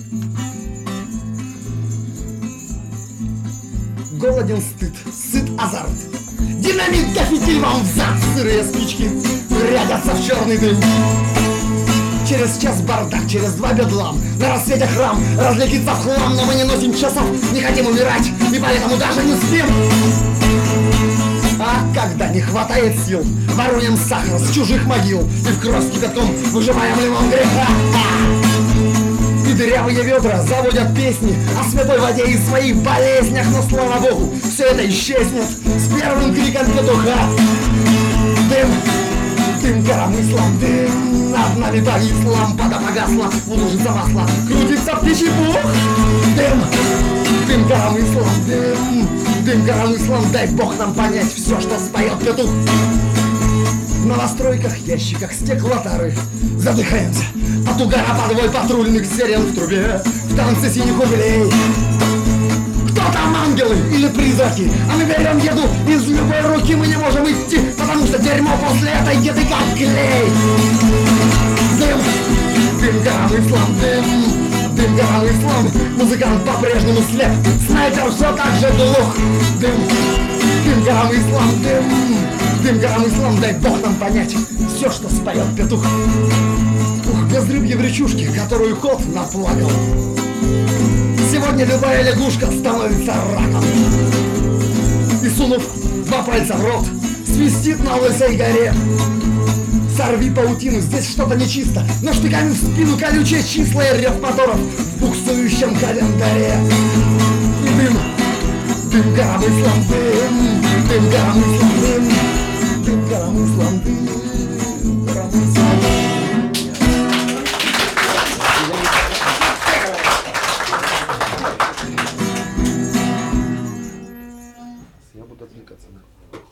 Голоден стыд, сыт азарт. Динамит да фитиль вам взад. Сырые спички рядятся в черный дым. Через час бардак, через два бедлам. На рассвете храм разлетится в хлам. Но мы не носим часов, не хотим умирать, и поэтому даже не спим. А когда не хватает сил, воруем сахар с чужих могил и в кровь кипятком выжимаем лимон греха. И дырявые ведра заводят песни о святой воде и своих болезнях. Но слава богу, все это исчезнет с первым криком петуха. Дым, дым коромыслом, дым над нами повис, лампада погасла, лужица масла, крутится птичий пух. Дым, дым коромыслом, дым коромыслом, дай бог нам понять все, что споет петух. В новостройках, ящиках стеклотары задыхаемся от угара подвой патрульных сирен в трубе, в танце синих углей. Кто там, ангелы или призраки? А мы берем еду из любой руки. Мы не можем идти, потому что дерьмо после этой еды как клей. Дым, дым коромыслом, дым коромыслом. Музыкант по-прежнему слеп, снайпер все так же глух. Дым коромыслом, дым коромыслом, дай бог нам понять все, что споет петух. Ух, безрыбье в речушке, которую кот наплакал. Сегодня любая лягушка становится раком. И сунув два пальца в рот, свистит на лысой горе. Сорви паутину, здесь что-то нечисто, но штыками в спину колючие числа и рев моторов в буксующем календаре. И дым коромыслом, дым коромыслом, дым коромыслом, дым коромыслом. Я буду отвлекаться.